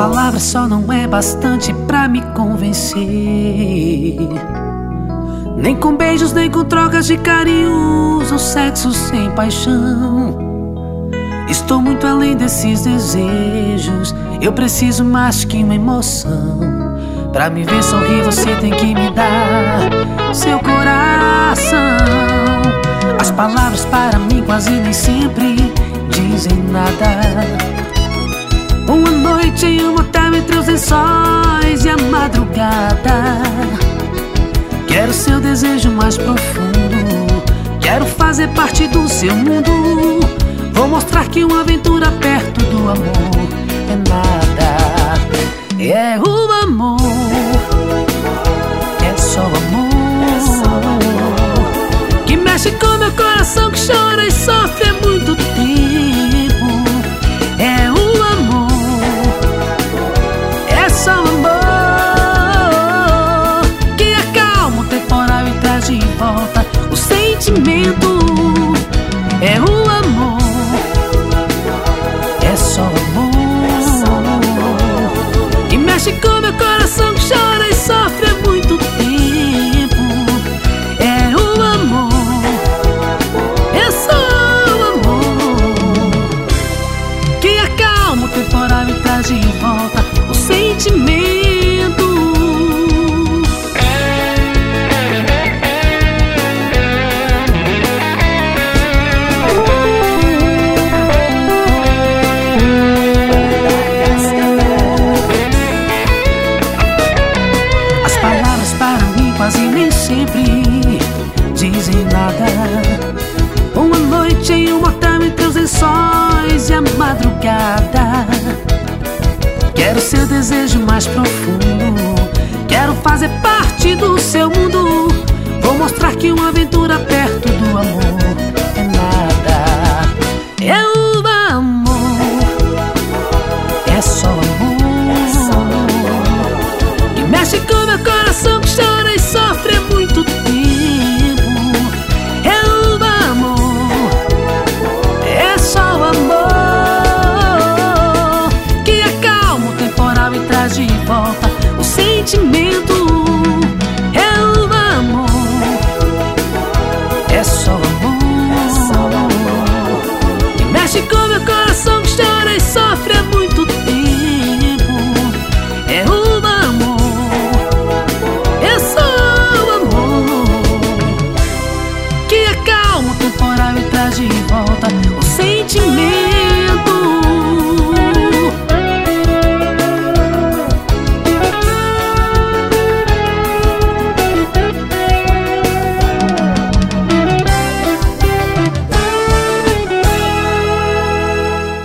palavras só não é bastante pra me convencer. Nem com beijos, nem com trocas de carinhos ou sexo sem paixão. Estou muito além desses desejos. Eu preciso mais que uma emoção. Pra me ver sorrir você tem que me dar seu coração. As palavras para mim quase nem sempre dizem nada. Uma noite em um hotel entre os lençóis e a madrugada. Quero seu desejo mais profundo. Quero fazer parte do seu mundo. Vou mostrar que uma aventura perto do amor é nada. É o amor, é só o amor que mexe com meu coração, que chora e sofre há muito tempo. É o amor, é só o amor que acalma o temporal e traz de volta o sentimento. É o amor, é só o amor que mexe com meu coração, que chora e sofre há muito tempo. É o amor, é só o amor que acalma o temporal e traz de volta o sentimento. Quase nem sempre dizem nada. Uma noite em um hotel entre os lençóis e a madrugada. Quero seu desejo mais profundo. Quero fazer parte do seu mundo. Vou mostrar que uma aventura perto do amor é nada. É o amor, é só o amor que mexe com meu coração, que chora e sofre há muito tempo. É o amor, é só o amor que acalma o temporal e traz de volta o sentimento. É o amor, é só o amor que mexe com meu coração, que chora e sofre há muito tempo. É o amor, é só o amor que acalma o temporal e traz de volta o sentimento.